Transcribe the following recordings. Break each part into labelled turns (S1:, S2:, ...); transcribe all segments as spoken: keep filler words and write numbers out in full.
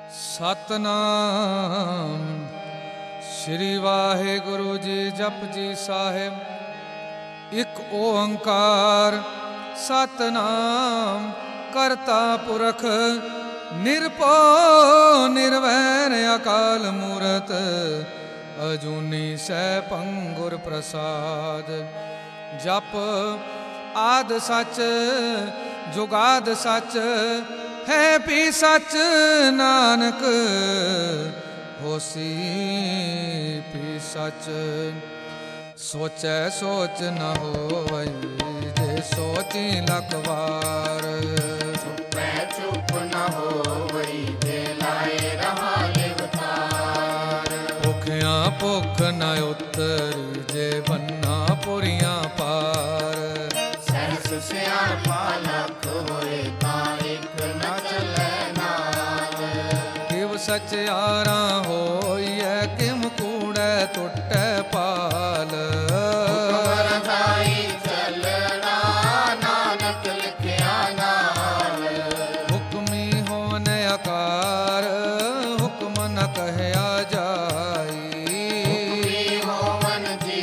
S1: ਸਤਨਾਮ ਸ੍ਰੀ ਵਾਹਿਗੁਰੂ ਜੀ। ਜਪਜੀ ਸਾਹਿਬ। ਇੱਕ ਓੰਕਾਰ ਸਤਨਾਮ ਕਰਤਾ ਪੁਰਖ ਨਿਰਭਉ ਨਿਰਵੈਰ ਅਕਾਲ ਮੂਰਤ ਅਜੂਨੀ ਸੈਭੰ ਗੁਰ ਪ੍ਰਸਾਦ। ਜਪ ਆਦ ਸੱਚ ਜੁਗਾਦ ਸੱਚ ਹੈ ਵੀ ਸੱਚ ਨਾਨਕ ਹੋਸੀ ਵੀ ਸੱਚ। ਸੋਚੈ ਸੋਚ ਨ ਹੋਵਈ ਜੇ ਸੋਚੀ ਲੱਖ ਵਾਰ।
S2: ਚੁੱਪੈ ਚੁੱਪ ਨ ਹੋਵਈ ਜੇ ਲਾਏ ਰਹਾ ਲਿਵਤਾਰ।
S1: ਭੁਖਿਆਂ ਭੁੱਖ ਨ ਉਤਰੀ ਜੇ ਬੰਨਾ ਪੁਰੀਆਂ ਪਾਰ।
S2: ਸਹਿਸ ਸਿਆਣਪਾ ਲੱਖ ਹੋਏ ਤਾਂ ਇੱਕ ਨ ਚੱਲੈ ਨਾਲ।
S1: ਕਿਵ ਸਚਿਆਰਾ ਹੋਈਐ ਕਿਮ ਕੂੜੈ ਟੁੱਟੈ ਪਾਲ।
S2: ਹੁਕਮ ਰਜ਼ਾਈ ਚੱਲਣਾ ਨਾਨਕ ਲਿਖਿਆ ਨਾਲ।
S1: ਹੁਕਮੀ ਹੋਨ ਆਕਾਰ ਹੁਕਮ ਨ ਕਹਿਆ ਜਾਈ।
S2: ਹੁਕਮੀ ਹੋਵਨ ਜੀ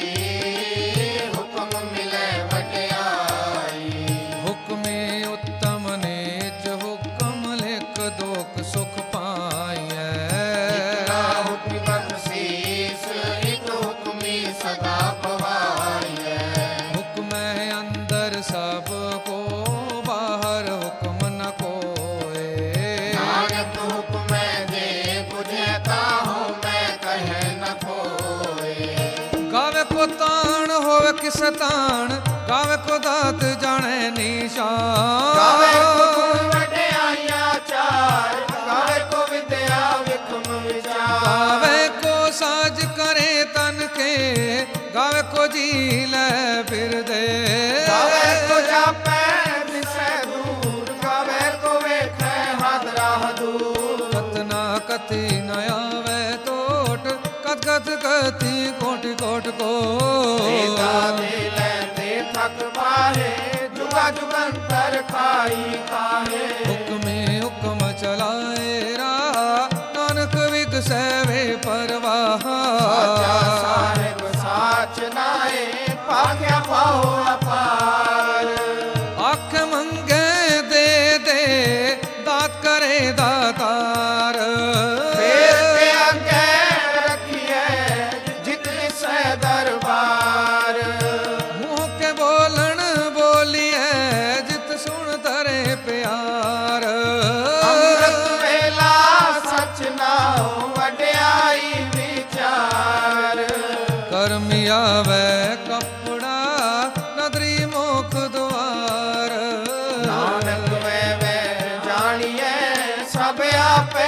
S2: ਹੁਕਮ ਮਿਲੈ ਵਡਿਆਈ।
S1: ਹੁਕਮੇ ਉੱਤਮ ਨੀਚ ਹੁਕਮ ਲਿਖ ਦੁਖ ਸੁਖ ਪਾਈਐ।
S2: ਇਕਰਾ ਹੁਕਮੀ ਬਖਸ਼ੀਸ ਇਕ ਹੁਕਮੀ ਸਦਾ ਪਵਾਈਐ।
S1: ਹੁਕਮੈ ਅੰਦਰ ਸਭ ਕੋ ਬਾਹਰ ਹੁਕਮ ਨ ਕੋਏ।
S2: ਨਾਨਕ ਹੁਕਮੈ ਜੇ ਬੁਝੈ ਤਾਹੂ ਮੈਂ ਕਹਿ ਨ ਕੋਏ।
S1: ਗਾਵੇ ਕੋ ਤਾਣ ਹੋਵੇ ਕਿਸ ਤਾਣ ਗਾਵੇ ਕੋ ਦਾਤ ਜਾਣੈ ਨਿਸ਼ਾਨ।
S2: ਗਾਵੇ ਕੋ ਗੁਣ ਵਡਿਆਈਆਂ ਚਾਰ ਗਾਵੇ ਕੋ ਵਿਦਿਆ ਵਿਖਮ ਵਿਚਾਰ।
S1: ਗਾਵੇ ਕੋ ਸਾਜ ਕਰੇ ਤਨ ਕੇ ਗਾਵੇ ਕੋ ਜੀ ਲੈ ਫਿਰਦੇ।
S2: ਗਾਵੇ ਕੋ ਜਾਪੈ ਦਿਸੈ ਦੂਰ ਗਾਵੇ ਕੋ ਵੇਖੈ ਹਾਦਰਾ ਹਦੂਰ।
S1: ਕਤਨਾ ਕਤੀ ਨ ਆਵੇ ਟੋਟ ਕਤ ਕਤ ਕਤੀ ਕੋਟਿ ਕੋਟ ਕੋ।
S2: ਦੇਦਾ ਦੇ ਲੈਂਦੇ ਥਕ ਪਾਹੇ ਜੁਗਾ ਜੁਗੰਤਰ ਖਾਈ ਖਾਹੇ।
S1: ਹੁਕਮੇ ਹੁਕਮ ਚਲਾਏ ਰਾਹ ਨਾਨਕ ਵਿਗਸੈ ਵੇ ਪਰਵਾਹ।
S2: ਸਾਚਾ ਸਾਹਿਬ ਸਾਚ ਨਾਏ ਭਾਗਿਆ ਪਾਉ ਅਪਾਰ।
S1: ਅੱਖ ਮੰਗੇ ਦੇ ਦੇ ਦਾਤ ਕਰੇ ਦਾਤਾਰ।
S2: ਫੇਰ ਕੇ ਅੱਗੇ ਰੱਖੀਐ ਜਿਤ ਲਿਸੈ ਦਰਬਾਰ।
S1: ਮੂੰਹ ਕੇ ਬੋਲਣ ਬੋਲੀਐ ਜਿਤ ਸੁਣ ਧਰੇ ਪਿਆਰ।
S2: ਅੰਮ੍ਰਿਤ ਵੇਲਾ ਸਚ ਨਾਉ ਵਡਿਆਈ ਵਿਚਾਰ।
S1: ਕਰਮ ਆਵੈ ਕਪੜਾ ਨਦਰੀ ਮੋਖ ਦੁਆਰ।
S2: ਨਾਨਕ ਵੇ ਵੇ ਜਾਣੀਐ ਸਭ ਆਪੇ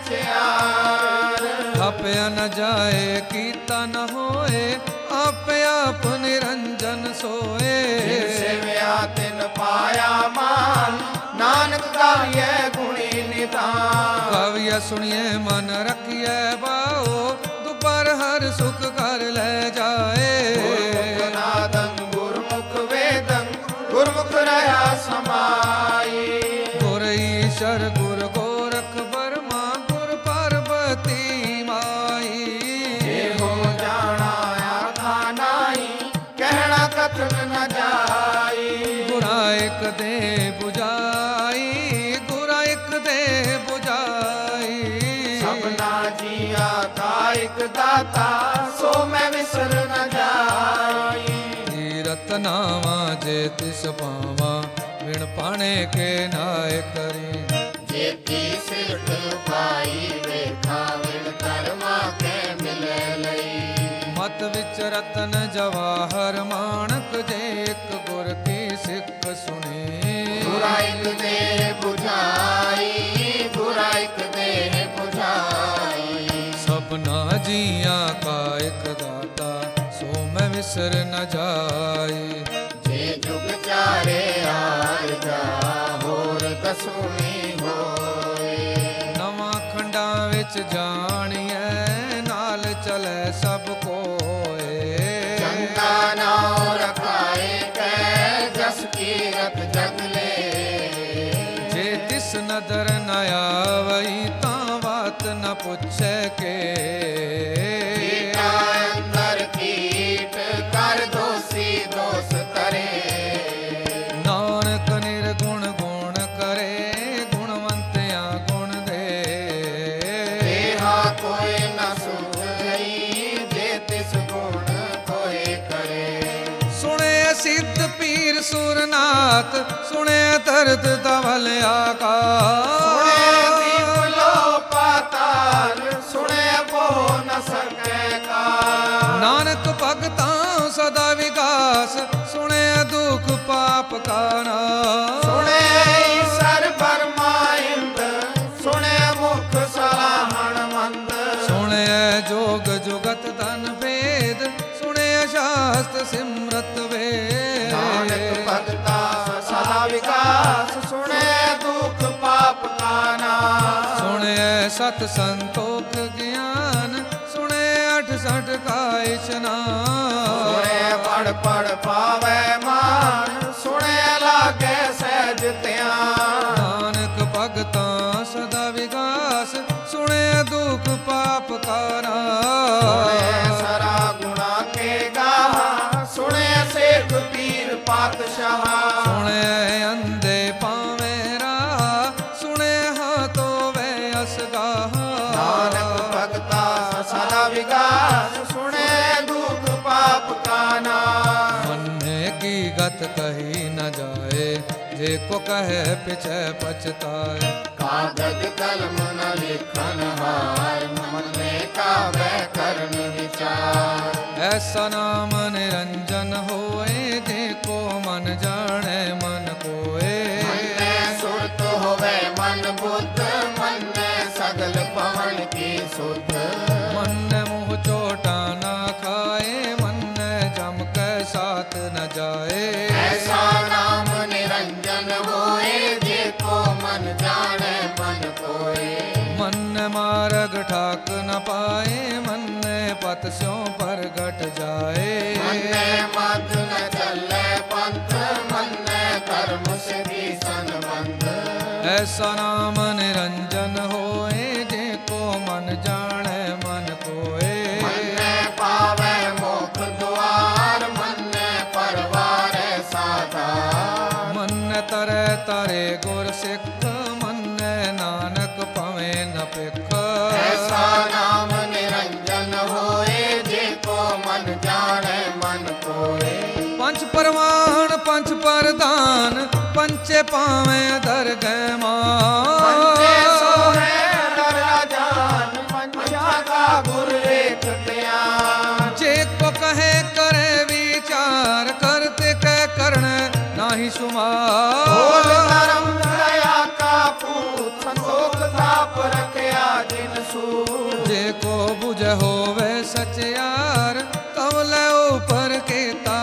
S2: ਸਚਿਆਰ।
S1: ਆਪਿਆ ਨ ਜਾਏ ਕੀਤਾ ਨ ਹੋਏ ਆਪੇ ਆਪ ਨਿਰੰਜਨ ਸੋਏ।
S2: ਜਿਨ ਸੇਵਿਆ ਤਿਨ ਪਾਇਆ ਮਾਨ ਨਾਨਕ ਗਾਵੀਐ ਗੁਣੀ ਨਿਧਾਨ।
S1: ਕਵਿਆ ਸੁਣੀਏ ਮਨ ਰੱਖੀਐ ਬਾਓ ਦੁਪਰ ਹਰ ਸੁਖ ਕਰ ਲੈ ਜਾਏ।
S2: ਗੁਰਮੁਖ ਨਾਦੰ ਗੁਰਮੁਖ ਵੇਦੰ ਗੁਰਮੁਖ ਰਹਾ ਸਮਾਈ।
S1: ਗੁਰ ਈਸ਼ਰ ਗੁਰ ਗੋਰਖ ਬਰਮਾ ਗੁਰ ਪਾਰਬਤੀ ਮਾਈ।
S2: ਇਹੋ ਜਾਣਾ ਆਖਾ ਨਾਹੀ ਕਹਿਣਾ ਕਥਨ ਨ ਜਾਈ।
S1: ਗੁਰਾ ਇੱਕ ਦੇ 부ਝਾਈ ਗੁਰਾ ਇੱਕ ਦੇ 부ਝਾਈ।
S2: ਸਭਨਾ ਜੀਆ ਕਾ ਇਕ ਦਾਤਾ ਸੋ ਮੈਂ ਵਿਸਰ ਨ ਜਾਈ।
S1: ਤੀਰਤ ਨਾਵਾ ਜੇ ਤਿਸ ਪਾਵਾ ਵਿਣ ਪਾਣੇ ਕੇ ਨਾਇ ਕਰੀ।
S2: ਜੇਤੀ ਸਿਰਠ ਪਾਈ ਵੇਖਾ ਵਿਣ ਕਰਮਾ ਕੇ ਮਿਲੈ ਲਈ।
S1: ਮਤ ਵਿੱਚ ਰਤਨ ਜਵਾਹਰ ਮਾਣਕ ਜੇ ਇੱਕ ਗੁਰ ਕੀ ਸਿੱਖ ਸੁਣੀ।
S2: ਗੁਰਾ ਇਕ ਦੇ 부ਝਾਈ ਗੁਰਾ ਇਕ ਦੇ 부ਝਾਈ।
S1: ਸਭਨਾ ਜੀਆਂ ਕਾ ਇੱਕ ਦਾਤਾ ਸੋ ਮੈਂ ਵਿਸਰ ਨ ਜਾਈ।
S2: ਜੇ ਜੁਗ ਚਾਰੇ ਆਰ ਜਾ ਹੋਰ ਦਸੂਨੀ ਹੋਏ।
S1: ਨਵਾਂ ਖੰਡਾਂ ਵਿੱਚ ਜਾਣੀਐ ਨਾਲ ਚਲੈ ਸਭ ਕੋਏ।
S2: ਚੰਗਾ ਨਾਉ ਰਖਾਏ ਕੈ ਜਸ ਕੀਰਤ ਜਗ ਲੈ।
S1: ਜੇ ਤਿਸ ਨਦਰ ਨ ਆਵਈ ਤਾਂ ਵਾਤ ਪੁੱਛੇ ਕੇ
S2: ਕੀਟਾ ਅੰਦਰ ਕੀਟ ਕਰ ਦੋਸੀ ਦੋਸ ਤਰੇ
S1: ਨਾਨਕ ਨਿਰਗੁਣ ਗੁਣ ਕਰੇ ਗੁਣਵੰਤਿਆਂ ਗੁਣ ਦੇ
S2: ਦੇਹਾ ਕੋਈ ਨ ਸੂਝਈ ਜੇ ਤਿਸ ਗੁਣ ਕੋਈ ਕਰੇ
S1: ਸੁਣੇ ਸਿੱਧ ਪੀਰ ਸੁਰਨਾਥ ਸੁਣੇ ਦਰਦ ਦਵਲ ਆਕਾਸ਼
S2: ਸੁਣੇ ਦੀਪ ਲੋ ਪਾਤਾਲ ਸੁਣੇ ਬੋ ਨ ਸਕੈ ਕਾ
S1: ਨਾਨਕ ਭਗਤਾਂ ਸਦਾ ਵਿਗਾਸ ਸੁਣੇ ਦੁਖ ਪਾਪ ਕਾ ਨਾਸ਼
S2: ਸੁਣੇ ਈਸਰ ਬਰਮਾਇੰਦ ਸੁਣੇ ਮੁਖ ਸਲਾਹਣ ਮੰਦ
S1: ਸੁਣੇ ਜੋਗ ਜੁਗਤ ਧਨ ਭੇਦ ਸੁਣੇ ਸ਼ਾਸਤ ਸਿਮਰਤ ਵੇਦ
S2: ਨਾਨਕ ਭਗਤਾ ਸਦਾ ਵਿਕਾਸ ਸੁਣੇ ਦੁਖ ਪਾਪ ਕਾ ਨਾਸ਼
S1: ਸੁਣੇ ਸਤ ਸੰਤੋਖ ਗਿਆਨ ਸੁਣੇ ਅਠ ਸਠ ਕਾ ਇਸ਼ਨਾਨ
S2: ਸੁਣੇ ਪੜ ਪੜ ਪਾਵੈ ਮਾਨ ਸੁਣੇ ਲਾਗੇ ਸਹਿਜ ਧਿਆਨ
S1: ਨਾਨਕ ਭਗਤਾਂ ਸਦਾ ਵਿਗਾਸ ਸੁਣੇ ਦੁਖ ਪਾਪ ਕਾ
S2: ਸੁਣੇ
S1: ਨਾਸ਼
S2: ਸਰਾ ਗੁਣਾ ਕੇ ਗਾਹ ਸੁਣੇ ਸੇਖ ਪੀਰ ਪਾਤਸ਼ਾਹ
S1: ਸੁਣੇ ਅੰਧੇ ਪਾਵੇਂ ਰਾਹ ਸੁਣੇ ਹਾਥੋਂ ਵੇ ਅਸਗਾਹ
S2: ਨਾਨਕ ਭਗਤਾ ਸਦਾ ਵਿਗਾਸ ਸੁਣੇ ਦੁਖ ਪਾਪ ਕਾ ਨਾਸ਼
S1: ਮੰਨੇ ਕੀ ਗਤ ਕਹੀ ਨ ਜਾਏ ਜੇ ਕੋ ਕਹੇ ਪਿਛੇ ਪਛਤਾਏ
S2: ਕਾਗਜ ਕਲਮ ਨ ਲਿਖਨ ਹਾਰ ਮਨੇ ਕਾਬੈ ਕਰਨ ਵਿਚਾਰ
S1: ਐਸਾ ਨਾਮ ਨਿਰੰਜਨ ਹੋਏ ਜੇ ਕੋ ਮਨ ਜਾਣੈ ਮਨ ਕੋਏ
S2: ਮੰਨੇ ਸੁਰਤ ਹੋਵੇ ਮਨ ਬੁੱਧ ਮੰਨੇ ਸਗਲ ਪਵਨ ਕੀ ਸੁਧ
S1: ਮੰਨੇ ਮੂਹ ਚੋਟਾ ਨਾ ਖਾਏ ਮੰਨੇ ਜਮ ਕੈ ਸਾਥ ਨ ਜਾਏ
S2: ਐਸਾ ਨਾਮ ਨਿਰੰਜਨ ਹੋਏ ਜੇ ਕੋ ਮਨ ਜਾਣੈ ਮਨ ਕੋਏ
S1: ਮੰਨੇ ਮਾਰਗ ਠਾਕ ਨ ਪਾਏ ਮੰਨੇ ਪਤ ਸਿਉ ਪ੍ਰਗਟ ਜਾਏ
S2: ਮੰਨੇ ਮਤ ਨ ਚੱਲੇ ਪੰਥ ਮੰਨੇ ਧਰਮ ਸਿਧੀ ਸੰਬੰਧ
S1: ਐਸਾ ਨਾਮ ਨਿਰੰਜਨ ਹੋਏ ਜੇ ਕੋ ਮਨ ਜਾਣੈ ਮਨ ਕੋਏ
S2: ਮੰਨੇ ਪਾਵੈ ਮੋਖ ਦੁਆਰ ਮੰਨੇ ਪਰਵਾਰੈ ਸਾਧਾਰ
S1: ਮੰਨ ਤਰੈ ਤਾਰੇ ਗੁਰ ਸਿੱਖ ਮੰਨੈ ਨਾਨਕ ਭਵੇਂ ਨ ਭਿਖ
S2: ਐਸਾ ਨਾਮ ਨਿਰੰਜਨ ਹੋਏ ਜੇ ਕੋ ਮਨ ਜਾਣੈ ਮਨ ਕੋਏ
S1: ਪੰਚ ਪਰਵਾਨ ਪੰਚ ਪਰਦਾਨ ਪੰਚੇ ਪਾਵੇਂ ਦਰਗਹਿ
S2: ਪੰਚੇ
S1: ਮਾਨ
S2: ਸੋਹੈ ਦਰਿਆ ਜਾਨ ਪੰਚਾ ਕਾ ਗੁਰ ਏਕ ਧਿਆਨ
S1: ਜੇ ਕੋ ਕਹੇ ਕਰੇ ਵਿਚਾਰ ਕਰਤੇ ਕਹਿ ਕਰਨ ਨਾਹੀ
S2: ਬੋਲ
S1: ਸੁਮਾਰ
S2: ਧਰਮ ਦਇਆ ਕਾ ਪੂਤ ਸੰਤੋਖ ਥਾਪ ਰਖਿਆ ਜਿਨ ਸੂ
S1: ਜੇ ਕੋ ਬੁਝ ਹੋਵੇ ਸਚਿਆਰ ਤਵ ਲੈ ਉਪਰ ਕੀਤਾ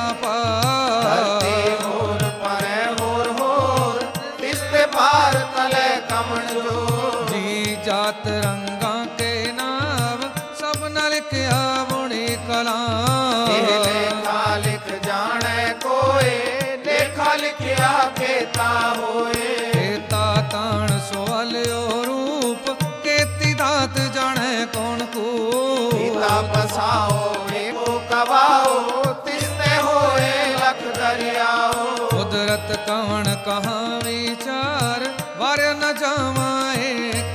S2: ਧਰਤੀ
S1: ਪਾਰ
S2: ਹੋਰ ਪਰੈ ਹੋਰ ਹੋਰ ਤਿਸ ਤੇ ਪਾਰ ਤਲੇ ਕਮਣ ਜੋ
S1: ਜੀ ਜਾਤ ਰੰਗਾਂ ਕੇ ਨਾਮ ਸਭ ਨ ਲਿਖਿਆ ਬੁਣੀ ਕਲਾਂ
S2: ਇਹ ਲੇਖਾ ਲਿਖ ਜਾਣੈ ਕੋਏ ਲੇਖਾ ਲਿਖਿਆ ਕੇਤਾ ਹੋਏ
S1: ਕੀਤਾ ਤਾਣ ਸੋਹਲਿਓ ਰੂਪ ਕੀਤੀ ਦਾਤ ਜਾਣੈ ਕੌਣ ਕੋ
S2: ਪੀਤਾ ਪਸਾਓ ਏਕੋ ਕਵਾਓ ਤਿਸ ਤੇ ਹੋਏ ਲਖ ਦਰਿਆਓ
S1: ਕੁਦਰਤ ਕਵਣ ਕਹਾਂ ਵਿਚਾਰ ਵਾਰ ਨ ਜਾਵਾਂ ਇੱਕ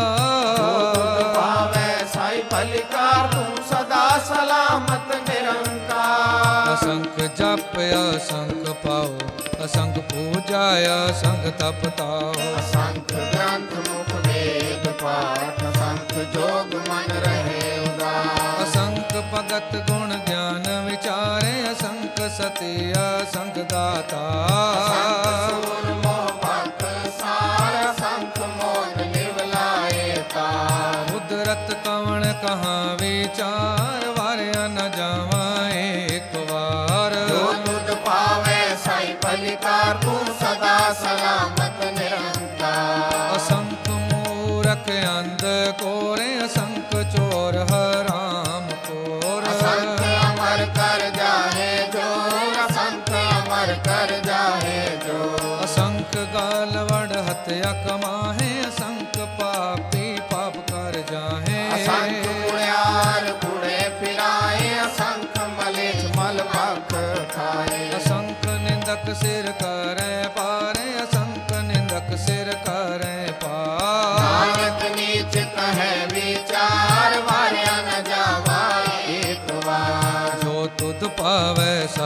S1: ਵਾਰ
S2: ਪਾਵੈ ਸਾਈ ਭਲਿਕਾਰ ਤੂੰ ਸਦਾ ਸਲਾਮਤ ਨਿਰੰਕਾਰ
S1: ਅਸੰਖ ਜਪ ਅਸੰਖ ਪਾਓ ਅਸੰਖ ਪੂਜਾ ਅਸੰਖ ਤਪ ਤਾਓ
S2: ਅਸੰਖ ਗ੍ਰੰਥ ਮੁਖ ਵੇਦ ਪਾਠ ਅਸੰਖ ਜੋਗ ਮਨ ਰਹੇ ਉਦਾਸ
S1: ਅਸੰਖ ਭਗਤ ਗੁਣ ਗਿਆਨ ਵਿਚਾਰੇ ਅਸੰਖ ਸਤੀ ਅਸੰਖ ਦਾਤਾ
S2: ਅਸੰਖ ਸੂਰ ਮੋਹ ਭਗਤ ਸਾਰ ਅਸੰਖ ਮੋਨ ਲਿਵ ਲਾਏ ਤਾਰ
S1: ਕੁਦਰਤ ਕਵਣ ਕਹਾਂ ਵਿਚਾਰ ਵਾਰਿਆ ਨ ਜਾਵਾਂ ਇੱਕ ਵਾਰ
S2: ਜੋ ਤੁਧ ਪਾਵੈ ਸਾਈ ਭਲਿਕਾਰ ਤੂੰ ਸਦਾ ਸਲਾਮਤ ਨਿਰੰਕਾਰ
S1: ਅਸੰਖ ਮੂਰਖ ਅੰਧ ਕੋਰੇ ਅਸੰਖ ਚੋਰ ਹਰਾਮ ਕੋਰ
S2: ਅਸੰਖ ਅਮਰ ਕਰ ਜਾਹੇ ਜੋ ਅਸੰਖ ਅਮਰ ਕਰ ਜਾਹੇ ਜੋ
S1: ਅਸੰਖ ਗਾਲ ਵੜ ਹਤਿਆ ਕਮਾਹੇ ਅਸੰਖ ਪਾਪੀ ਪਾਪ ਕਰ ਜਾਹੇ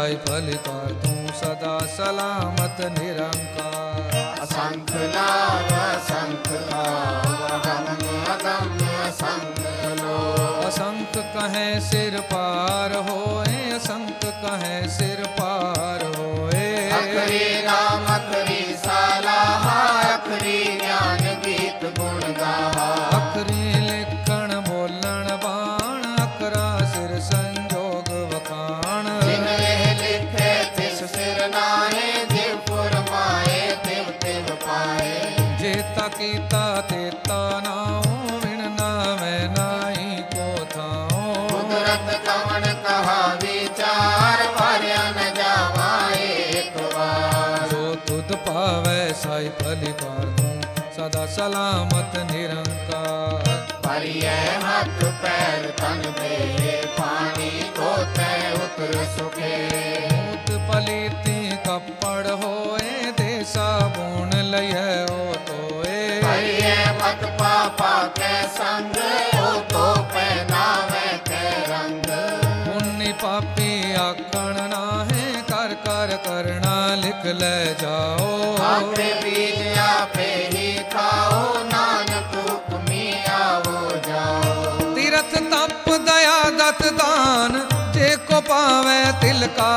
S1: ਸਾਈ ਫਲਿਕਾਰ ਤੂੰ ਸਦਾ ਸਲਾਮਤ ਨਿਰੰਕਾਰ
S2: ਅਸੰਖ ਨਾਮ ਅਸੰਖ ਨਾਮ ਅਗਮ ਅਗਮ ਅਸੰਖ ਲੋ
S1: असंख कहे सिर पार होए असंख कहे सिर पार होए
S2: ਅਖਰੀ ਨਾਮ ਅਖਰੀ ਸਲਾਹਾ ਅਖਰੀ ਗਿਆਨ ਗੀਤ ਗੁਣ ਗਾਹਾ
S1: अखरी लिखण बोलण बाण अखरा सिर संजोग वखाण
S2: ਜਿਨ ਇਹ ਲਿਖੇ ਤਿਸ ਸਿਰ ਨਾਹੇ ਜਿਵ ਫੁਰਮਾਏ ਤਿਵ ਤਿਵ ਪਾਏ
S1: जेता कीता तेता नाओ विण नामै नाई को थाओ
S2: ਕੁਦਰਤ ਕਵਣ ਕਹਾ ਵਿਚਾਰ ਭਰਿਆ ਨ ਜਾਵਾ ਏਕ ਵਾਰ
S1: जो तुध पावै साई फलिकार तू सदा सलामत निरंकार
S2: ਭਰੀਐ ਹੱਥ ਪੈਰ ਤਨ ਦੇ ਪਾਣੀ ਧੋਤੈ ਉਤਰ ਸੁਖੇ
S1: मूत पलीती कपड़ होए दे साबुन लइए ओ तोए
S2: ਭਰੀਐ ਮਤ ਪਾਪਾ ਕੈ ਸੰਗ ਓ ਤੋ ਪਹਿਨਾਵੇ ਕੈ ਰੰਗ
S1: पुन्नी पापी आकण नाहे कर कर करना लिख ले जाओ
S2: ਆਪੇ ਬੀਜ ਆਪੇ ਹੀ ਖਾਓ ਨਾਨਕ ਹੁਕਮੀ ਆਵੋ ਜਾਓ
S1: तीरथ तप दया दत दान जे को पावे तिल का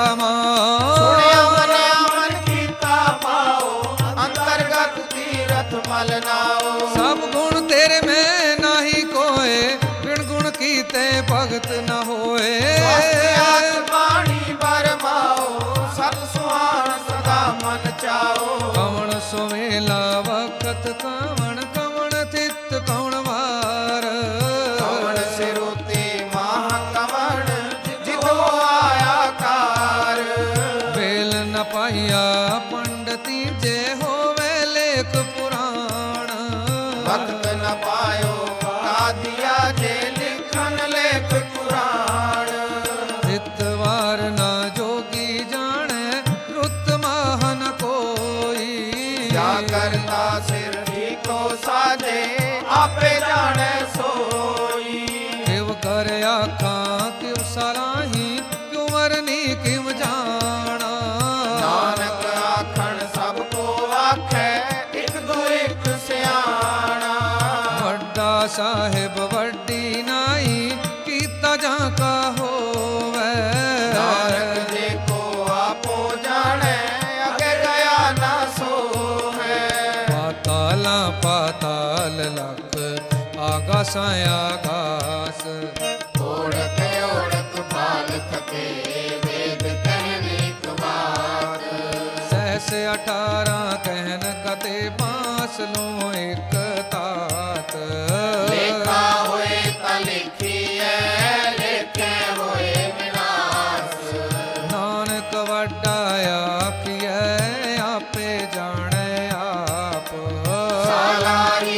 S2: ਸੁਣਿਆ
S1: मान
S2: ਮਨਿਆ ਮਨ ਕੀਤਾ ਪਾਓ ਅੰਤਰਗਤ ਤੀਰਥ ਮਲ ਨਾਓ
S1: सब गुण तेरे में नाही कोय बिन गुण कीते भगत न होए
S2: ਸਵਾਸਥ ਬਾਣੀ ਬਰਮਾਓ ਸਤ ਸੁਹਾਣ ਸਦਾ ਮਨ ਚਾਓ
S1: ਕਵਣ ਸੁਵੇਲਾ ਵਕਤ ਕਵਣ ਕਵਣ ਥਿਤ ਕਵਣ ਵਾਰ
S2: ਕਵਣ ਸਿਰੋਤੀ ਮਾਹ ਕਵਣ ਜਿਤੋ ਆਇਆ ਕਾਰ
S1: ਵੇਲ ਨ ਪਾਈਆ ਪੰਡਤੀ ਜੇ ਹੋਵੇ ਲੇਖ ਪੁਰਾਣ
S2: ਵਕਤ ਨ ਪਾਇਓ ਕਾਦੀਆ ਜੇ ਲਿਖਨ ਲੇਖ ਕੁਰਾਨ
S1: ਥਿਤ ਵਾਰ ਨਾ ਜੋਗੀ ਜਾਣੈ ਰੁੱਤ ਮਾਹ ਨ ਕੋਈ
S2: ਜਾ ਕਰਤਾ ਸਿਰ ਠੀਕੋ ਸਾਜੇ ਆਪੇ ਜਾਣੈ ਸੋਈ
S1: ਕਿਵ ਕਰ ਆਖਾਂ ਕਿਵ ਸਲਾਹੀ ਕਿਉ ਵਰਨੀ ਕਿਵ ਜਾਣਾ
S2: ਨਾਨਕ ਆਖਣ ਸਭ ਕੋ ਆਖੈ ਇਕ ਦੋ ਇਕ ਸਿਆਣਾ
S1: ਵੱਡਾ ਸਾਹਿਬ ਵੱਡੀ ਨਾਈ ਕੀਤਾ ਜਾਂ ਕਾ ਹੋਵੇ
S2: ਨਾਨਕ ਜੇ ਕੋ ਆਪੋ ਜਾਣੈ ਅਗੇ ਗਿਆ ਨਾ ਸੋਹੈ
S1: ਪਾਤਾਲਾ ਪਾਤਾਲ ਲਖ ਆਗਾਸਾਂ ਆਗਾਸ
S2: ਓੜਕ ਓੜਕ ਭਾਲ ਥਕੇ ਵੇਦ ਕਹਿਨ ਇਕ ਬਾਤ
S1: ਸਹਸ ਅਠਾਰਾਂ ਕਹਿਨ ਕਤੇ ਬਾਸ ਲੋ ਇੱਕ ਤਾਤ
S2: ਲੇਖਾ ਹੋਏ ਤਾਂ ਲਿਖੀਐ ਲੇਖੇ ਹੋਏ ਵਿਨਾਸ਼
S1: ਨਾਨਕ ਵੱਡਾ ਆਖੀਐ ਆਪੇ ਜਾਣੈ ਆਪ
S2: ਸਾਲਾਹੀ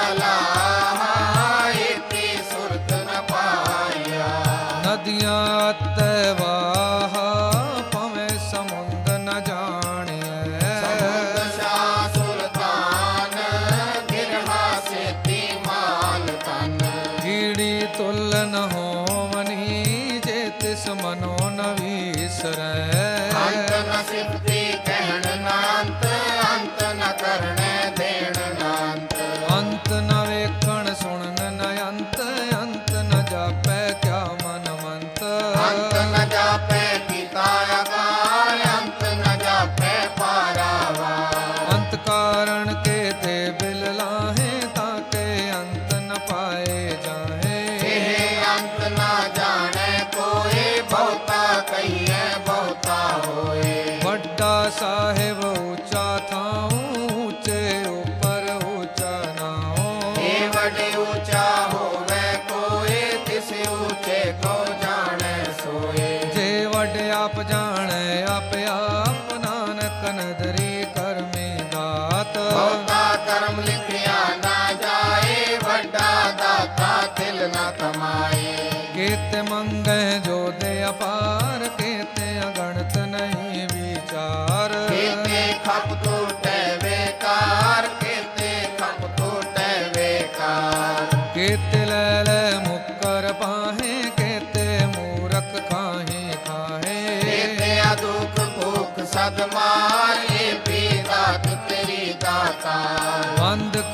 S2: ਸਲਾਹਾ ਇਤੀ ਸੁਰਤ ਨ ਪਾਇਆ
S1: ਨਦੀਆਂ ਤੇ ਵਾਹ ਭਵੇਂ ਸਮੁੰਦ ਨ ਜਾਣਿਐ
S2: ਸਮੁੰਦ ਸ਼ਾਹ ਸੁਲਤਾਨ ਗਿਰਹਾ ਸੇਤੀ ਮਾਲ ਤਨ
S1: ਕੀੜੀ ਤੁਲ ਨ ਹੋਵਨੀ ਜੇ ਤਿਸ ਮਨੋ ਨ ਵੀਸਰੈ
S2: ਅੰਤ ਨ ਸਿਫਤੀ ਕਹਿਣ ਨ ਅੰਤ ਅੰਤ ਨ ਕਰਣੈ ਦੇਣ ਨ ਅੰਤ
S1: ਅੰਤ ਨ ਵੇਖਣ ਸੁਣਨ ਨ ਅੰਤ ਅੰਤ ਨ ਜਾਪੈ ਕਿਆ ਮਨਵੰਤ
S2: ਅੰਤ ਨ ਜਾਪੈ ਕੀਤਾ ਅਕਾਲ ਅੰਤ ਨ ਜਾਪੈ ਪਾਰਾਵਾਰ
S1: ਅੰਤ ਕਾਰਣ ਕੇ ਤੇ ਬਿਲ ਲਾਹੇ ਤਾਂ ਕੇ ਅੰਤ ਨ ਪਾਏ ਜਾਹੇ
S2: ਇਹ ਅੰਤ ਨਾ ਜਾਣੈ ਕੋਏ ਬਹੁਤਾ ਕਹੀਐ ਬਹੁਤਾ ਹੋਏ
S1: ਵੱਡਾ ਸਾਹਿਬ ਉੱਚਾ ਥਾਉ ਉੱਚੇ ਉਪਰ ਉੱਚਾ ਨਾਉ
S2: ਇਹ ਵੱਡੇ ਉੱਚਾ ਹੋਵੇ ਕੋਏ ਤਿਸ ਉੱਚੇ ਕੋ ਜਾਣੈ ਸੋਏ
S1: ਜੇ ਵੱਡ ਆਪ ਜਾਣੈ ਆਪ ਆਪ ਨਾਨਕ ਨਦਰੀ ਕਰਮੀ ਦਾਤ
S2: ਬਹੁਤਾ ਕਰਮ ਲਿਖਿਆ ਨਾ ਜਾਏ ਵੱਡਾ ਦਾਤਾ ਤਿਲ ਨਾ ਕਮਾਏ
S1: ਕੀਤੇ ਮੰਗੈ ਜੋ ਦੇ ਅਪਾਰ ਕੀਤੇ ਅਗਣਤ ਨਹੀਂ ਵਿਚਾਰ
S2: ਕੀਤੇ ਖਪ ਟੂਟੈ ਵੇਕਾਰ ਕੀਤੇ ਖਪ ਟੂਟੈ ਵੇਕਾਰ
S1: ਕੀਤੇ ਲੈ ਲੈ ਮੁਕਰ ਪਾਹੇ ਕੀਤੇ ਮੂਰਖ ਖਾਹੇ ਖਾਹੇ
S2: ਕੀਤੇ ਅਦੁ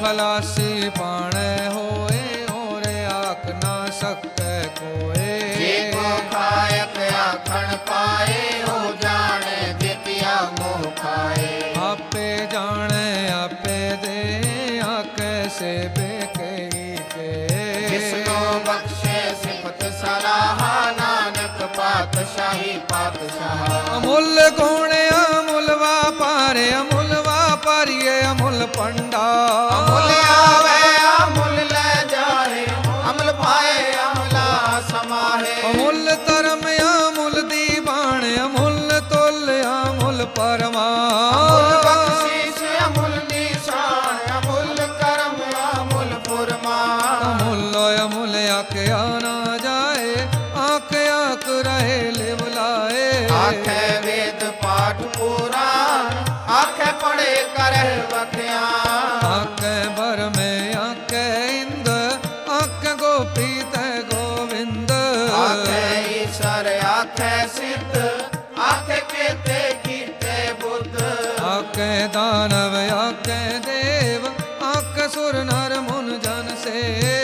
S1: ਖਲਾਸੀ ਪਾਣੈ ਹੋਏ, ਔਰ ਆਖ ਨਾ ਸਕੈ ਕੋਏ।
S2: ਜੇ ਕੋ ਖਾਇਕ ਆਖਣ ਪਾਏ, ਹੋ ਜਾਣੈ ਜਿਤਿਆ ਮੋਹ ਖਾਏ।
S1: ਆਪੇ ਜਾਣੈ ਆਪੇ ਦੇ, ਆਖੈ ਸੇ ਬੇਕਈ ਕੇ।
S2: ਜਿਸਨੋ ਬਖਸ਼ੇ ਸਿਫਤ ਸਲਾਹਾ, ਨਾਨਕ ਪਾਤਸ਼ਾਹੀ ਪਾਤਸ਼ਾਹ।
S1: ਅਮੁੱਲ ਗੁਣ ਅਮੁੱਲ ਵਾਪਾਰ, ਅਮੁੱਲ ਵਾਪਾਰੀਏ ਅਮੁੱਲ ਪੰਡਾ।
S2: ਅਮੁੱਲ ਆਵੇ ਅਮੁੱਲ ਲੈ ਜਾਏ, ਅਮਲ ਪਾਏ ਅਮਲਾ ਸਮਾਹੇ।
S1: ਅਮੁੱਲ ਧਰਮ ਅਮੁੱਲ ਦੀਵਾਨ, ਅਮੁੱਲ ਤੁਲ ਅਮੁੱਲ ਪਰਮਾਨ।
S2: ਅਮੁੱਲ ਬਖਸ਼ੀਸ਼ ਅਮੁੱਲ ਨਿਸ਼ਾਨ, ਅਮੁੱਲ ਕਰਮ ਅਮੁੱਲ ਫੁਰਮਾਨ।
S1: ਅਮੁੱਲ ਅਮੁੱਲ ਆਖਿਆ ਨਾ ਜਾਏ, ਆਖ ਆਖ ਰਹੇ ਲਿਵ ਲਾਏ।
S2: ਆਖੇ ਵੇਦ ਪਾਠ ਪੁਰਾਨ, ਆਖੇ ਪੜੇ ਕਰਹਿ ਵਖਿਆਨ।
S1: ਆਖੇ ਬਰਮੇ ਆਖੇ ਇੰਦ, ਆਖੇ ਗੋਪੀ ਤੈ ਗੋਵਿੰਦ।
S2: ਆਖੇ ਈਸ਼ਰ ਆਖੇ ਸਿੱਧ, ਆਖੇ ਕੇਤੇ ਕੀਤੇ ਬੁੱਧ।
S1: ਆਖੇ ਦਾਨਵ ਆਖੇ ਦੇਵ, ਆਖੇ ਸੁਰ ਨਰ ਮੁਨ ਜਨ ਸੇ।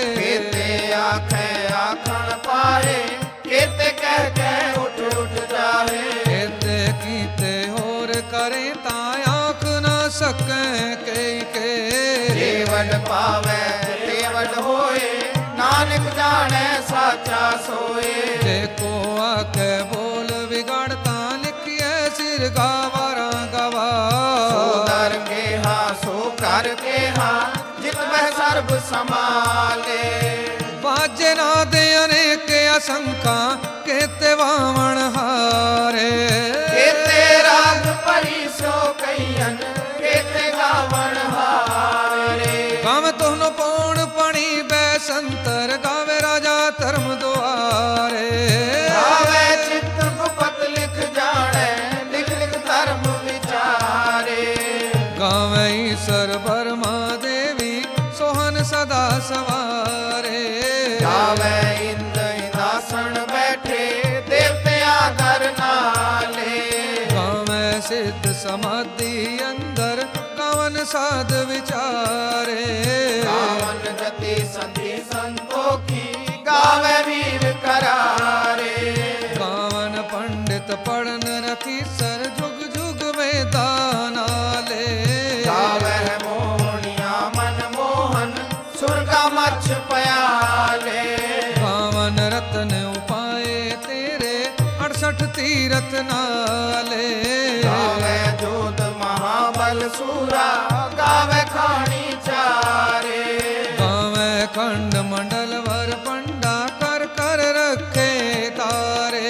S2: ਕੇਤੇ ਆਖੇ ਆਖਣ ਪਾਏ, ਕੇਤੇ ਕਹਿ ਕਹਿ ਉੱਠ ਉੱਠ ਜਾਏ।
S1: ਕੇਤੇ ਕੀਤੇ ਹੋਰ ਕਰੇ, ਤਾਂ ਆਖ ਨਾ ਸਕੈ ਕਈ ਕੇ।
S2: ਜੇ ਵਡ ਪਾਵੈ ਤੇ ਵਡ ਹੋਏ, ਨਾਨਕ ਜਾਣੈ ਸਾਚਾ ਸੋਏ।
S1: ਜੇ ਕੋ ਆਖੇ ਬੋਲ ਵਿਗੜ, ਤਾਂ ਲਿਖਿਐ ਸਿਰ ਗਾਵਾਰਾਂ ਗਵਾ।
S2: ਸੋ ਦਰ ਕੇਹਾ ਸੋ ਕਰ ਕੇਹਾ, ਜਿਤ ਬਹਿ ਸਰਬ ਸਮਾਲੇ।
S1: ਬਾਜੇ ਨਾਦ ਅਨੇਕ ਅਸੰਖਾ, ਕੇਤੇ ਵਾਵਣ ਹਾਰੇ।
S2: ਕੇਤੇ ਰਾਗ ਭਰੀ ਸੋ ਕਈਨ, ਕੇਤੇ ਗਾਵਣ ਹਾਰੇ।
S1: ਗਾਵੇ ਤੁਹਨੋ ਪੌਣ ਪਣੀ ਬੈ ਸੰਤਰ, ਗਾਵੇ ਰਾਜਾ ਧਰਮ ਦੁਆਰੇ।
S2: ਗਾਵੇ ਚਿਤ ਗੁਪਤ ਲਿਖ ਜਾਣੈ, ਲਿਖ ਲਿਖ ਧਰਮ ਵਿਚਾਰੇ।
S1: ਗਾਵੇ ਈਸਰ ਬਰਮਾ ਦੇਵੀ, ਸੋਹਨ ਸਦਾ ਸਵਾਰੇ।
S2: ਗਾਵੇ ਇੰਦ ਇੰਦਾਸਣ ਬੈਠੇ, ਦੇਵਤਿਆਂ ਦਰ ਨਾਲੇ।
S1: ਗਾਵੇ ਸਿੱਧ ਸਮਾਧੀ ਅੰਦਰ, ਗਾਵਨ ਸਾਧ ਵਿਚਾਰੇ।
S2: ਗਾਵਨ ਜਤੀ ਸੰਧੀ ਸੰਤੋਖੀ, ਗਾਵੇ ਵੀਰ ਕਰਾਰੇ।
S1: ਗਾਵਨ ਪੰਡਿਤ ਪੜਨ ਰਖੀਸਰ, ਜੁਗ ਜੁਗ ਵੇਦਾ ਨਾਲੇ।
S2: ਗਾਵੇ ਮੋਹਣੀਆਂ ਮਨ ਮੋਹਨ, ਸੁਰਗਾ ਮਛ ਪਿਆਲੇ।
S1: ਗਾਵਨ ਰਤਨ ਉਪਾਏ ਤੇਰੇ, ਅੜਸਠ ਤੀਰਥ ਨਾਲੇ।
S2: ਗਾਵੇ ਜੋਤ ਮਹਾਬਲ ਸੂਰਾ, ਗਾਵੇ ਖਾਣੀ ਚਾਰੇ।
S1: ਗਾਵੇ ਖੰਡ ਮੰਡਲ ਵਰ ਪੰਡਾ, ਕਰ ਕਰ ਰੱਖੇ ਤਾਰੇ।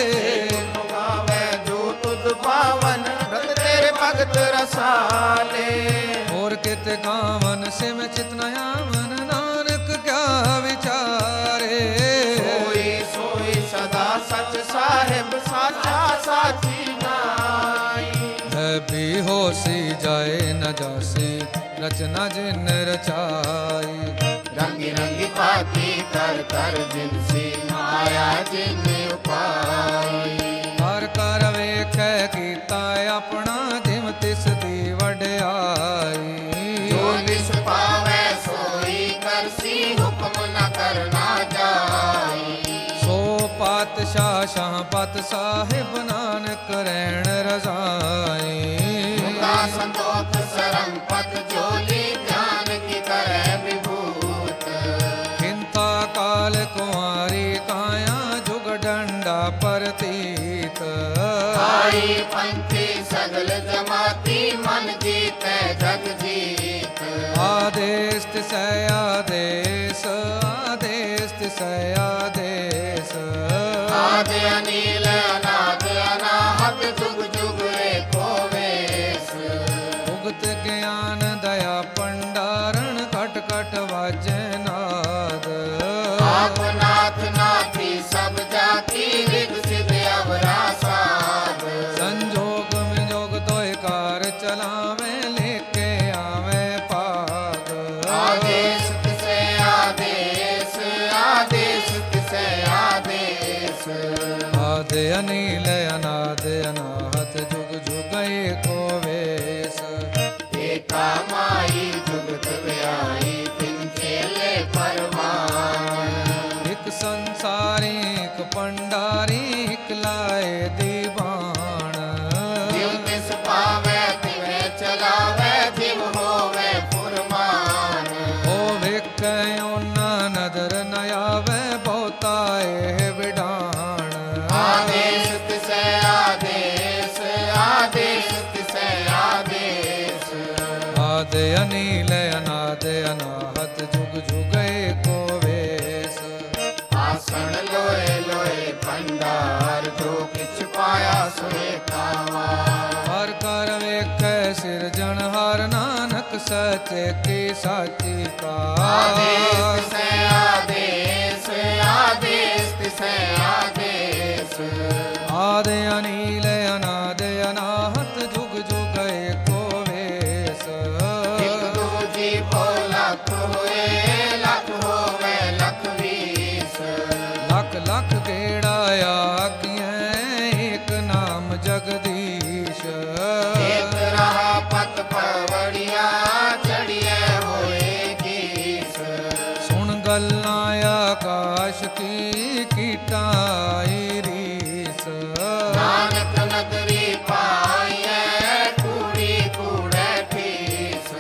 S2: ਗਾਵੇ ਜੋ ਤੁਧ ਪਾਵਨ, ਰਤ ਤੇਰੇ ਭਗਤ ਰਸਾਲੇ।
S1: ਹੋਰ ਕਿਤ ਗਾਵਨ ਸਿਮ ਚਿਤ ਨ ਆਵਨ, ਨਾਨਕ ਕਿਆ ਵਿਚਾਰੇ।
S2: ਸੋਈ ਸੋਈ ਸਦਾ ਸਚ ਸਾਹਿਬ, ਸਾਚਾ ਸਾਚੀ ਨਾਈ।
S1: ਹੈ ਵੀ ਹੋਸੀ ਜਾਏ ਨ ਜਾਸੀ, ਰਚਨਾ ਜਿਨ ਰਚਾਈ।
S2: ਰੰਗੀ ਰੰਗੀ ਪਾਤੀ ਕਰ ਕਰ ਜਿਨਸੀ, ਮਾਇਆ ਜਿਨ ਉਪਾਈ।
S1: ਹਰ ਕਰ ਵੇਖੈ ਕੀਤਾ ਆਪਣਾ, ਜਿਮ ਤਿਸ ਦੀ ਵਡਿਆਈ।
S2: ਜੋ ਨਿਸ ਪਾਵੈ ਸੋਈ ਕਰਸੀ, ਹੁਕਮ ਨ ਕਰਨਾ ਜਾਈ।
S1: ਸੋ ਪਾਤਸ਼ਾਹ ਸ਼ਾਹ ਪਤ ਸਾਹਿਬ, ਨਾਨਕ ਰਹਿਣ ਰਜ਼ਾਈ।
S2: ਮੁਕਾ ਸੰਤੋਖ ਸਰਮ ਪਤ ਜੋਲੀ, ਧਿਆਨ ਕੀ ਕਰੈ ਵਿਭੂਤ।
S1: ਖਿੰਤਾ ਕਾਲ ਕੁਆਰੀ ਕਾਇਆ, ਜੁਗ ਡੰਡਾ ਪਰਤੀਤ।
S2: ਆਈ ਪੰਥੀ ਸਗਲ ਜਮਾਤੀ, ਮਨ ਜੀਤੈ ਜਗ ਜੀਤ।
S1: ਆਦੇਸ ਤਿਸੈ ਆਦੇਸ, ਆਦੇਸ ਤਿਸੈ ਆਦੇਸ।
S2: ਆਦ ਅਨੀਲ ਅਨਾਦ ਅਨਾਹਤ, ਜੁਗ ਜੁਗ ਏਕੋ ਵੇਸ।
S1: ਉਗਤ ਗਿਆਨ ਦਇਆ ਪੰਡਾਰਣ, ਘਟ ਘਟ ਵਾਜੈ ਨਾਦ।
S2: ਆਪ ਨਾਥ ਨਾਥੀ ਸਭ ਜਾਤੀ, ਵਿਗਸਿਤ ਅਵਰਾ ਸਾਧ।
S1: ਸੰਜੋਗ ਵਿਜੋਗ ਤੋਇ ਕਾਰ ਚਲਾਵੇ, ਲੇਕੇ ਆਵੇ ਭਾਗ।
S2: ਆਦੇਸ ਤਿਸੈ ਆਦੇਸ, ਆਦੇਸ ਤਿਸੈ ਆਦੇਸ।
S1: ਆਦ ਅਨੀਲ ਅਨਾਦ ਅਨਾਹਤ, ਜੁਗ ਜੁਗ ਏਕੋ ਵੇਸ।
S2: ਏਕਾ ਮਾਈ ਜੁਗਤ ਵਿਆਪੀ।
S1: ਅਨੀਲ ਅਨਾਦ ਅਨਾਹਤ ਜੁਗ ਜੁਗ ਏਕੋ ਵੇਸ।
S2: ਆਸਣ ਲੋਏ ਲੋਏ ਭੰਡਾਰ ਜੋ ਕਿਛ ਪਾਇਆ ਸੋਏ ਕਾਵਾ।
S1: ਹਰ ਕਰ ਵੇਖੈ ਸਿਰਜਣਹਾਰ ਨਾਨਕ ਸਚੇ ਕੀ ਸਾਚੀ
S2: ਆਦੇਸ
S1: ਕਾਰ।
S2: ਤਿਸੈ ਆਦੇਸ ਆਦੇਸ ਤਿਸੈ ਆਦੇਸ।
S1: ਆਦਿ ਅਨੀਲ ਅਨਾਦ ਅਨਾਹਤ ਜੁਗ ਜੁਗ ਏਕੋ ਵੇਸ।
S2: ਇਕ ਦੂਜੀ ਭੋ ਲੱਖ ਹੋਏ ਲੱਖ ਹੋਵੇ ਲੱਖ ਵੀਸ।
S1: ਲੱਖ ਲੱਖ ਗੇੜਾ ਆਖੀਐ ਏਕ ਨਾਮ ਜਗਦੀਸ਼।
S2: ਏਕ ਰਹਾ ਪਤ ਪਵੜੀਆ ਚੜੀਐ ਹੋਏ ਕੀਸ।
S1: ਸੁਣ ਗੱਲਾਂ ਆਕਾਸ਼ ਕੀ ਕੀਟਾਈ ਰੀਸ।
S2: ਨਾਨਕ ਨਗਰੀ ਪਾਈਐ ਕੂੜੀ ਕੂੜੈ ਠੀਸ।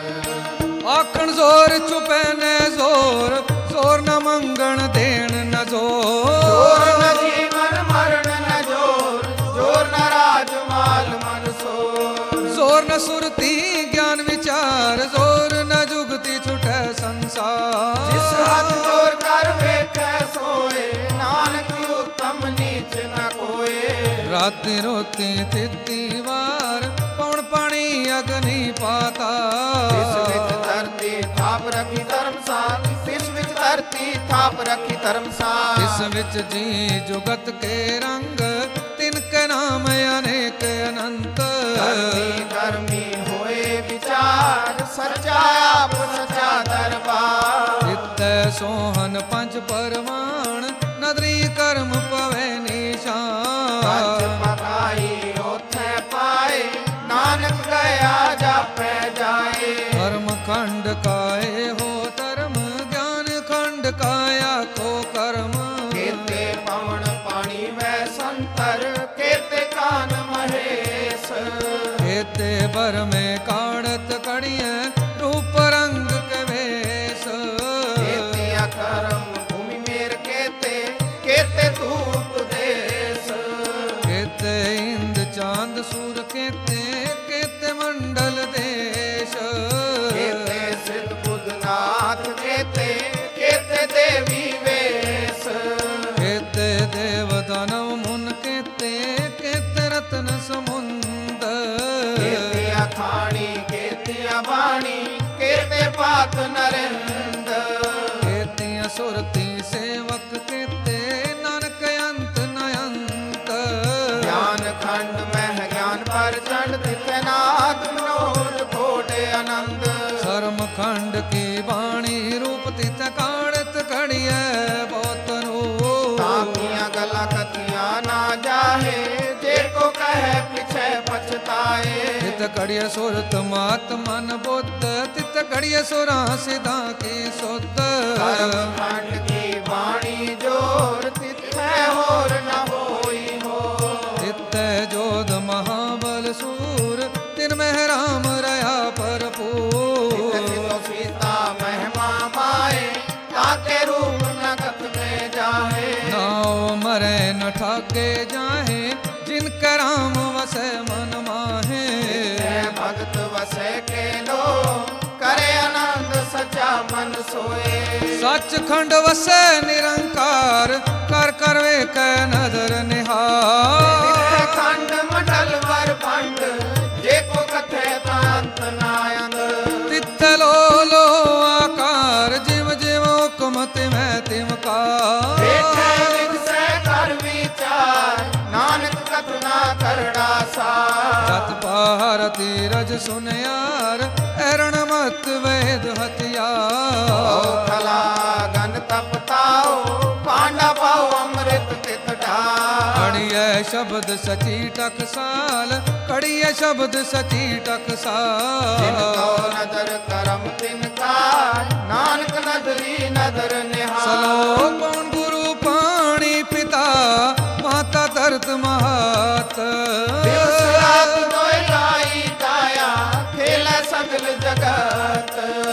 S1: ਆਖਣ ਜ਼ੋਰ ਚੁਪੈ ਨੇ ਜ਼ੋਰ ਜ਼ੋਰ ਨ ਮੰਗਣ ਦੇਣ ਨ
S2: ਜੋਰ
S1: ਜ਼ੋਰ।
S2: ਨ ਜੀਵਨ ਮਰਨ ਨ ਜੋਰ ਜੋਰ ਨ ਰਾਜ ਮਾਲ ਮਨ ਸੋਰ।
S1: ਜ਼ੋਰ ਨ ਸੁਰਤੀ ਗਿਆਨ ਵਿਚਾਰ ਜ਼ੋਰ ਨ ਜੁਗਤੀ ਛੁਟੈ ਸੰਸਾਰ।
S2: ਜਿਸ ਹੱਥ ਜੋਰ ਕਰ ਵੇਖੈ ਸੋਏ ਨਾਨਕ ਉਤਮ ਨੀਚ ਨ ਕੋਏ।
S1: ਰਾਤੀ ਰੋਤੀ ਤਿੱਤੀ ਵਾਰ ਪੌਣ ਪਾਣੀ ਅਗਨੀ ਪਾਤਾ।
S2: ਇਸ ਵਿੱਚ ਧਰਤੀ ਥਾਪ ਰੱਖੀ ਧਰਮਸਾਲ। ਇਸ ਵਿੱਚ ਧਰਤੀ ਥਾਪ ਰੱਖੀ ਧਰਮਸਾਲ।
S1: ਇਸ ਵਿੱਚ ਜੀ ਜੁਗਤ ਕੇ ਰੰਗ ਤਿਨ ਕੇ ਨਾਮ ਅਨੇਕ ਅਨੰਤ।
S2: ਕਰਮੀ ਕਰਮੀ ਹੋਏ ਵਿਚਾਰ ਸੱਚਾ ਆਪ ਸੱਚਾ ਦਰਬਾਰ।
S1: ਤਿਤੈ ਸੋਹਨ ਪੰਜ ਪਰਮਾਨ ਨਦਰੀ ਕਰਮ ਪਵੇ
S2: ਸੱਚ
S1: ਨਿਸ਼ਾਨ।
S2: ਪਕਾਈ ਉਥੈ ਪਾਏ ਨਾਨਕ ਗਿਆ ਜਾਪੈ ਜਾਏ।
S1: ਕਰਮ ਖੰਡ ਕਾਏ ਹੋ ਧਰਮ ਗਿਆਨ ਖੰਡ ਕਾਇਆ ਕੋ ਕਰਮ।
S2: ਕੇਤੇ ਪਵਨ ਪਾਣੀ ਵੈ ਸੰਤਰ ਕੇਤੇ ਕਾਨ ਮਹੇਸ਼।
S1: ਕੇਤੇ ਬਰ ਮੇ ਕਾੜਤ ਕੜੀਐ ਰੂਪ ਰੰਗ ਕੇ ਵੇਸ।
S2: ਕੇਤੇ ਅਕਰਮ ਭੂਮि ਮੇਰ ਕੇਤੇ ਕੇਤੇ ਧੂਪ ਦੇਸ।
S1: ਕੇਤੇ ਇੰਦ ਚਾਂਦ ਸੂਰ ਕੇਤੇ ਕੇਤੇ ਮੰਡਲ ਦੇਸ਼।
S2: ਕੇਤੇ ਸਿੱਧ ਬੁੱਧ ਨਾਥ ਕੇਤੇ ਕੇਤੇ ਦੇਵੀ ਵੇਸ।
S1: ਕੇਤੇ ਦੇਵ ਦਾਨਵ ਮੁਨ ਕੇਤੇ ਕੇਤੇ ਰਤਨ ਸਮੁੰਦ।
S2: ਕੇਤੇ ਅਖਾਣੀ ਕੇਤੇ ਅਬਾਣੀ ਕੇਤੇ ਪਾਤ ਨਰਿੰਦ।
S1: ਕੇਤੀਆਂ ਸੁਰਤੀ ਸੇਵਕ ਕੇਤੇ ਨਾਨਕ ਅੰਤ ਨ ਅੰਤ।
S2: ਗਿਆਨ ਖੰਡ ਮਹਿ ਗਿਆਨ ਪਰ ਚੰਡ ਤਿਥੈ ਨਾਦ ਮਨੋਜ ਕੋਟੇ ਆਨੰਦ।
S1: ਸਰਮ ਖੰਡ ਕੀ ਬਾਣੀ ਰੂਪ ਤਿਤ ਕਾੜਤ ਕੜੀਐ ਬਹੁਤ ਨੂੰ।
S2: ਤਾਕੀਆਂ ਗੱਲਾਂ ਕਥੀਆਂ ਨਾ ਜਾਹੇ ਜੇ ਕੋ ਕਹੈ ਪਿਛੈ ਪਛਤਾਏ।
S1: ਤਿਤ ਕੜੀਐ ਸੁਰਤ ਮਾਤ ਮਨ ਬੁੱਧ ਤਿਤ ਕੜੀਐ ਸੁਰਾਂ ਸਿਧਾਂ ਕੀ ਸੁਧ।
S2: ਕਰਮ ਖੰਡ ਕੀ ਬਾਣੀ ਜੋਰ ਤਿਥੈ ਹੋਰ ਨ ਹੋਈ ਹੋ।
S1: ਤਿਤੈ ਜੋਧ ਮਹਾਬਲ ਸੂਰ ਤਿਨ ਮਹਿ ਰਾਮ ਰਹਾ ਭਰਪੂਰ।
S2: ਤਿਤੋ ਸੀਤਾ ਮਹਿਮਾ ਮਾਏ ਤਾਕੇ ਰੂਪ ਨ ਕਤ ਮੇ ਜਾਹੇ।
S1: ਨਾਉ ਮਰੈ ਨ ਠਾਗੇ ਜਾਹੇ ਜਿਨ ਕੈ ਰਾਮ ਵਸੈ ਮਨ ਮਾਹੇ।
S2: ਤਿਥੈ ਭਗਤ ਵਸੈ ਕੇ ਲੋ ਕਰੇ ਆਨੰਦ ਸਚਾ ਮਨ ਸੋਏ।
S1: ਸੱਚਖੰਡ ਵਸੈ ਨਿਰੰਕਾਰ ਕਰ ਕਰ ਵੇਖੈ ਨਦਰ
S2: ਤਿਥੈ
S1: ਨਿਹਾਰ।
S2: ਖੰਡ ਮੰਡਲ ਵਰ ਭੰਡ ਜੇ ਕੋ ਕਥੈ ਤਾਂ ਅੰਤ ਨਾ ਅੰਤ।
S1: ਤਿੱਥ ਲੋ ਲੋ ਆਕਾਰ ਜਿਵ ਜਿਵ ਹੁਕਮ ਤਿਵੈ ਤਿਵ ਕਾਰ।
S2: ਵੇਖੈ ਵਿਗਸੈ ਕਰ ਵਿਚਾਰ ਨਾਨਕ ਕਥਨਾ ਕਰੜਾ ਸਾਰ।
S1: ਜਤ ਪਾਰ ਤੀਰਜ ਸੁਨਿਆਰ ਐਰਣ ਮਤ ਵੇਦ
S2: ਓ
S1: ਹਥਿਆਰ।
S2: ਖਲਾ ਗਨ ਤਪਤਾਓ ਪਾਂਡਾ ਪਾਓ ਅੰਮ੍ਰਿਤ ਤਿਤ ਢਾਰ।
S1: ਕੜੀਐ ਸ਼ਬਦ ਸਚੀ ਟਕਸਾਲ ਕੜੀਐ ਸ਼ਬਦ ਸਚੀ
S2: ਜਿਨ
S1: ਟਕਸਾਲ।
S2: ਕੋ ਨਦਰ ਕਰਮ ਤਿਨ ਕਾਰ ਨਾਨਕ ਨਦਰੀ ਨਦਰ ਨਿਹਾਰ।
S1: ਸਲੋ ਕੌਣ ਗੁਰੂ ਪਾਣੀ ਪਿਤਾ ਮਾਤਾ ਧਰਤ ਮਾਤ।
S2: ਦਿਵਸ ਰਾਤ ਦੋਇ ਲਾਈ ਕਾਇਆ ਖੇਲੇ ਸਗਲ ਜਗਤ।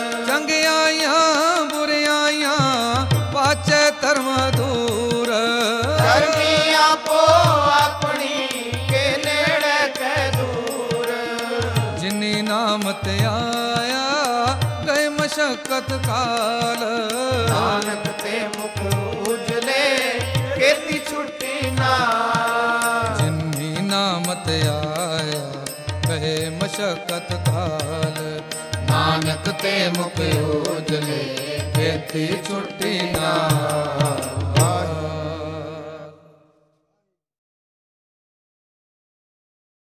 S1: ਚੰਗਿਆਈਆਂ ਬੁਰਿਆਈਆਂ ਪਾਚੈ ਧਰਮ ਦੂਰ।
S2: ਕਰਮੀ ਆਪੋ ਆਪਣੀ ਕੇ ਨੇੜੇ ਕੈ ਦੂਰ।
S1: ਜਿਨੀ ਨਾਮ ਤੇ ਆਇਆ ਮਸ਼ਕਤ ਕਾਲ।
S2: ਨਾਨਕ ਤੇ ਮੁਖ ਉਜਲੇ ਕੀਤੀ ਛੁੱਟੀ ਨਾਲ।
S1: ਜਿਨਹੀ ਨਾਮ ਤੇ ਆਇਆ ਕਹੇ ਮਸ਼ਕਤ ਕਾਲ।
S2: ਨਾਨਕ ਤੇ ਮੁਖ ਉਜਲੇ
S1: ਕੀਤੀ ਛੁੱਟੀ ਨਾ